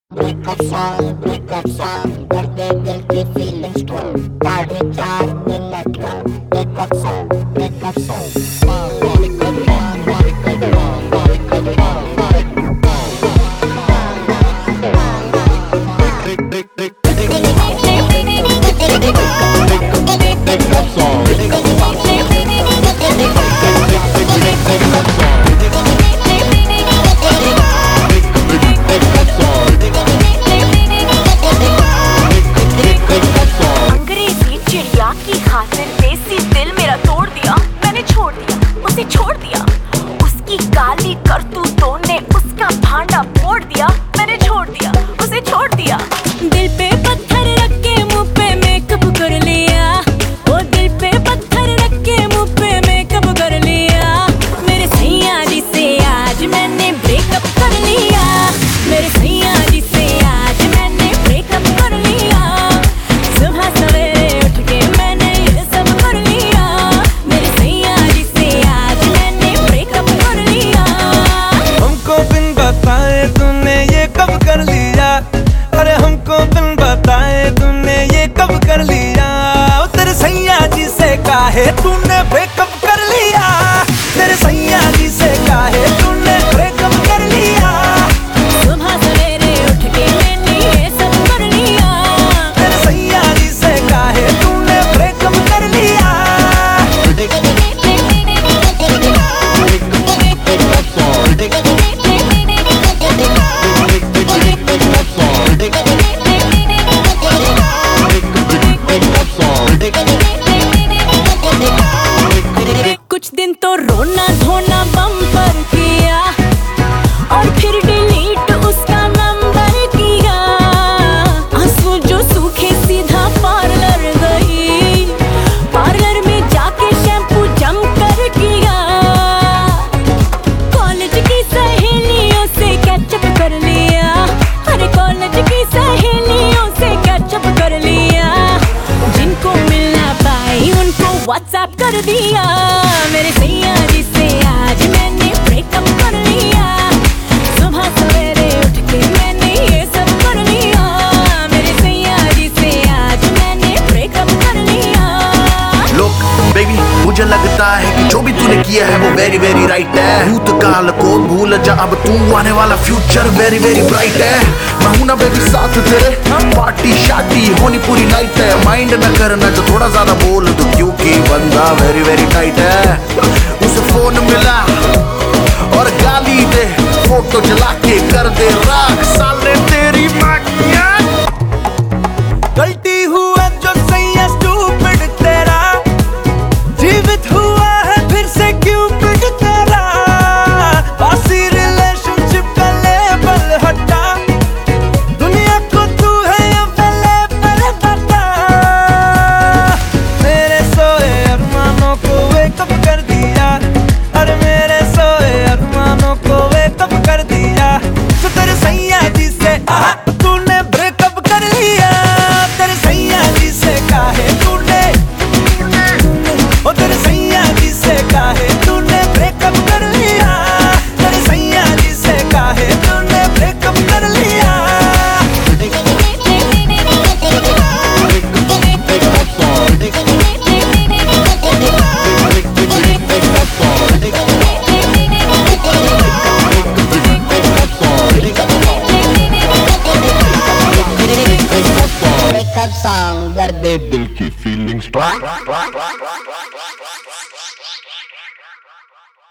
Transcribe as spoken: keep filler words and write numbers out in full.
Breakup song, breakup song, दर्द दिल की feelings को साढ़े चार मिनट का breakup song, breakup song. Breakup song, breakup song, breakup song, breakup छोड़ दिया उसकी गाली करतूतों ने उसका भांडा फोड़ दिया। मैंने छोड़ दिया उसे छोड़ दिया। दिल पे पत्थर रख के मुंह पे मेकअप कर लिया। वो दिल पे पत्थर रख के मुंह पे मेकअप कर लिया। मेरे सैया जी से आज मैंने ब्रेकअप कर लिया। मेरे सैया जी से आज मैंने ब्रेकअप कर लिया। सुबह सवेरे उठ के मैंने ये सब कर लिया। मेरे सैया जी से आज मैंने ब्रेकअप कर लिया। हमको बिन बताए तूने ये कब कर लिया। अरे हमको बिन बताए तूने ये कब कर लिया। ओ तेरे सैया जी से काहे तूने ब्रेकअप कर लिया। तेरे सैया जी से काहे तूने ब्रेकअप कर लिया। सुबह सवेरे उठ के मैंने ये सब कर लिया। तेरे सैया जी से काहे तूने ब्रेकअप कर लिया। कुछ दिन तो रोना धोना बम्पर किया और फिर डिलीट उसका नंबर किया। आंसू जो सूखे सीधा पार्लर गई। पार्लर में जाके शैम्पू जम कर किया। कॉलेज की सहेलियों से कैचअप कर लिया। अरे कॉलेज की सहेलियों से कैचअप कर लिया। जिनको मिलना पाई उनको व्हाट्सएप कर दिया। मेरे सैया जी से आज मैंने ब्रेकअप कर लिया। सुबह सवेरे उठ के मैंने ये सब कर लिया। मेरे सैया जी से आज मैंने ब्रेकअप कर लिया। लोग बेबी मुझे लगता है कि जो भी तूने किया है वो वेरी वेरी राइट है। भूतकाल को भूल जा अब तू आने वाला फ्यूचर वेरी वेरी ब्राइट है। मैं हूं ना बेबी साथ तेरे पार्टी शादी होनी पूरी नाइट है। माइंड न करना जो थोड़ा ज्यादा बोल दो क्योंकि बंदा वेरी वेरी टाइट है। उसे फोन मिला और गाली दे फोटो जला के कर दे राख साले तेरी माँ की आँख। गलती हुआ जो सैया स्टूपिड तेरा। जीवित हुआ है फिर से क्यूपिड तेरा। बासी रिलेशनशिप का लेबल हटा। दुनिया को तू है अवेलेबल बता। मेरे सोए अरमानों को वेकअप कर दिया। अरे मेरे सोए अरमानों को वेकअप कर दिया। तो तेरे सैया जी से आहा तूने ब्रेकअप कर लिया। तेरे सैया जी से काहे तूने ओ तेरे सैया जी से काहे तूने ब्रेकअप कर लिया। तेरे सैया जी से काहे तूने ब्रेकअप कर लिया। Breakup song, दर्द दिल की फीलिंग्स